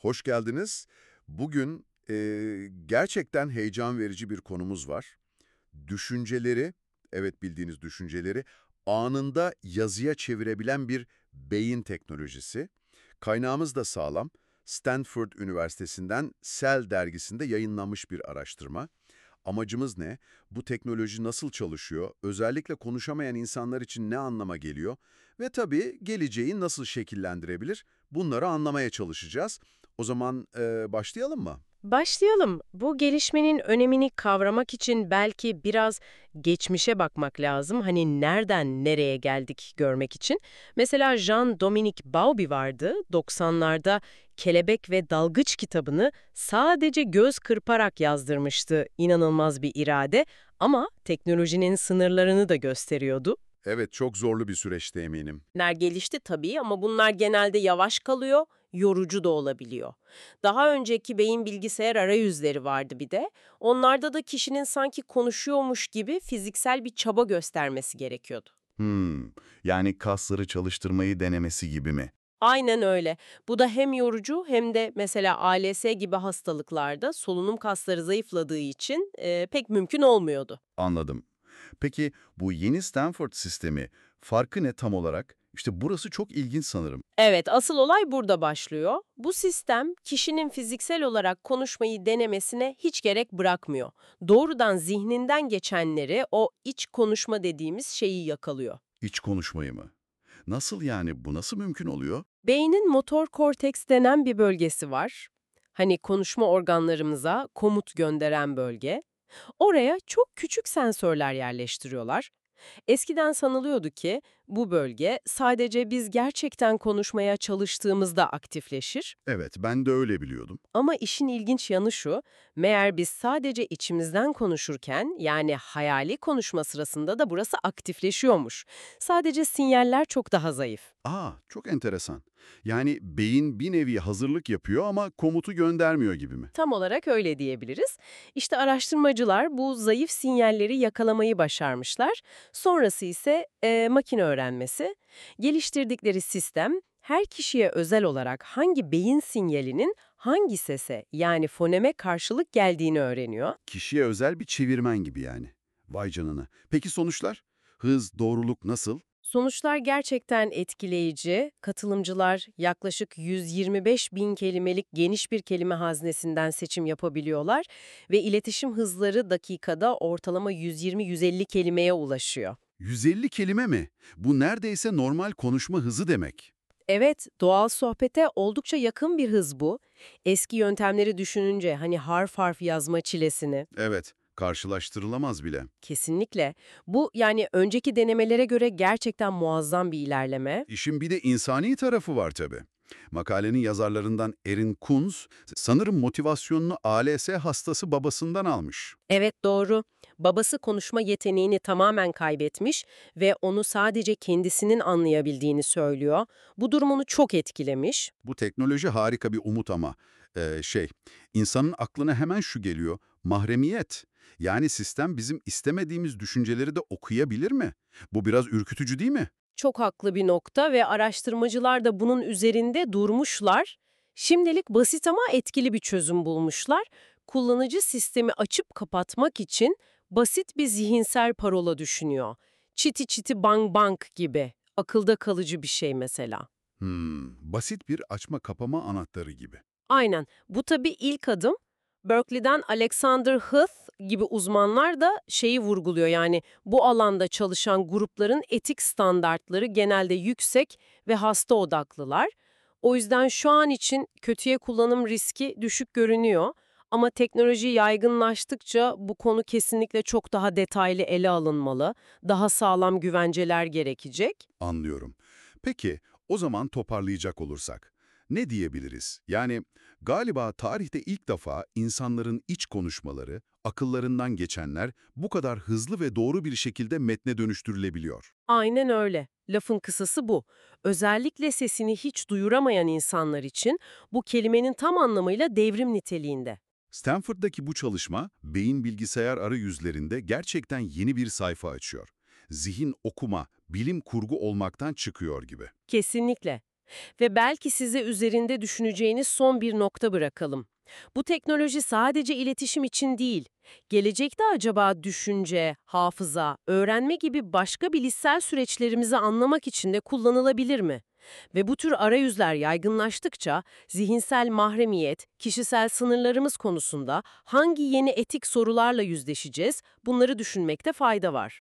Hoş geldiniz. Bugün gerçekten heyecan verici bir konumuz var. Düşünceleri, evet bildiğiniz düşünceleri anında yazıya çevirebilen bir beyin teknolojisi. Kaynağımız da sağlam. Stanford Üniversitesi'nden Cell dergisinde yayınlanmış bir araştırma. Amacımız ne? Bu teknoloji nasıl çalışıyor? Özellikle konuşamayan insanlar için ne anlama geliyor? Ve tabii geleceği nasıl şekillendirebilir? Bunları anlamaya çalışacağız. O zaman başlayalım mı? Başlayalım. Bu gelişmenin önemini kavramak için belki biraz geçmişe bakmak lazım. Hani nereden nereye geldik görmek için. Mesela Jean-Dominique Bauby vardı. 90'larda Kelebek ve Dalgıç kitabını sadece göz kırparak yazdırmıştı. İnanılmaz bir irade ama teknolojinin sınırlarını da gösteriyordu. Evet, çok zorlu bir süreçte eminim. Gelişti tabii ama bunlar genelde yavaş kalıyor, yorucu da olabiliyor. Daha önceki beyin bilgisayar arayüzleri vardı bir de. Onlarda da kişinin sanki konuşuyormuş gibi fiziksel bir çaba göstermesi gerekiyordu. Hmm, yani kasları çalıştırmayı denemesi gibi mi? Aynen öyle. Bu da hem yorucu hem de mesela ALS gibi hastalıklarda solunum kasları zayıfladığı için pek mümkün olmuyordu. Anladım. Peki bu yeni Stanford sistemi farkı ne tam olarak? İşte burası çok ilginç sanırım. Evet, asıl olay burada başlıyor. Bu sistem kişinin fiziksel olarak konuşmayı denemesine hiç gerek bırakmıyor. Doğrudan zihninden geçenleri, o iç konuşma dediğimiz şeyi yakalıyor. İç konuşmayı mı? Nasıl yani? Bu nasıl mümkün oluyor? Beynin motor korteks denen bir bölgesi var. Hani konuşma organlarımıza komut gönderen bölge. Oraya çok küçük sensörler yerleştiriyorlar. Eskiden sanılıyordu ki bu bölge sadece biz gerçekten konuşmaya çalıştığımızda aktifleşir. Evet, ben de öyle biliyordum. Ama işin ilginç yanı şu, meğer biz sadece içimizden konuşurken, yani hayali konuşma sırasında da burası aktifleşiyormuş. Sadece sinyaller çok daha zayıf. Çok enteresan. Yani beyin bir nevi hazırlık yapıyor ama komutu göndermiyor gibi mi? Tam olarak öyle diyebiliriz. İşte araştırmacılar bu zayıf sinyalleri yakalamayı başarmışlar. Sonrası ise makine öğrenmesi. Geliştirdikleri sistem her kişiye özel olarak hangi beyin sinyalinin hangi sese yani foneme karşılık geldiğini öğreniyor. Kişiye özel bir çevirmen gibi yani. Vay canına. Peki sonuçlar? Hız, doğruluk nasıl? Sonuçlar gerçekten etkileyici. Katılımcılar yaklaşık 125 bin kelimelik geniş bir kelime haznesinden seçim yapabiliyorlar ve iletişim hızları dakikada ortalama 120-150 kelimeye ulaşıyor. 150 kelime mi? Bu neredeyse normal konuşma hızı demek. Evet, doğal sohbete oldukça yakın bir hız bu. Eski yöntemleri düşününce hani harf harf yazma çilesini. Evet, karşılaştırılamaz bile. Kesinlikle. Bu yani önceki denemelere göre gerçekten muazzam bir ilerleme. İşin bir de insani tarafı var tabii. Makalenin yazarlarından Erin Kunz, sanırım motivasyonunu ALS hastası babasından almış. Evet doğru. Babası konuşma yeteneğini tamamen kaybetmiş ve onu sadece kendisinin anlayabildiğini söylüyor. Bu durum onu çok etkilemiş. Bu teknoloji harika bir umut ama insanın aklına hemen şu geliyor, mahremiyet. Yani sistem bizim istemediğimiz düşünceleri de okuyabilir mi? Bu biraz ürkütücü değil mi? Çok haklı bir nokta ve araştırmacılar da bunun üzerinde durmuşlar. Şimdilik basit ama etkili bir çözüm bulmuşlar. Kullanıcı sistemi açıp kapatmak için basit bir zihinsel parola düşünüyor. Çiti çiti bang bang gibi. Akılda kalıcı bir şey mesela. Basit bir açma kapama anahtarı gibi. Aynen. Bu tabii ilk adım. Berkeley'den Alexander Huth gibi uzmanlar da şeyi vurguluyor, yani bu alanda çalışan grupların etik standartları genelde yüksek ve hasta odaklılar. O yüzden şu an için kötüye kullanım riski düşük görünüyor. Ama teknoloji yaygınlaştıkça bu konu kesinlikle çok daha detaylı ele alınmalı. Daha sağlam güvenceler gerekecek. Anlıyorum. Peki, o zaman toparlayacak olursak, ne diyebiliriz? Yani galiba tarihte ilk defa insanların iç konuşmaları, akıllarından geçenler bu kadar hızlı ve doğru bir şekilde metne dönüştürülebiliyor. Aynen öyle. Lafın kısası bu. Özellikle sesini hiç duyuramayan insanlar için bu kelimenin tam anlamıyla devrim niteliğinde. Stanford'daki bu çalışma, beyin bilgisayar arayüzlerinde gerçekten yeni bir sayfa açıyor. Zihin okuma, bilim kurgu olmaktan çıkıyor gibi. Kesinlikle. Ve belki size üzerinde düşüneceğiniz son bir nokta bırakalım. Bu teknoloji sadece iletişim için değil, gelecekte acaba düşünce, hafıza, öğrenme gibi başka bilişsel süreçlerimizi anlamak için de kullanılabilir mi? Ve bu tür arayüzler yaygınlaştıkça zihinsel mahremiyet, kişisel sınırlarımız konusunda hangi yeni etik sorularla yüzleşeceğiz, bunları düşünmekte fayda var.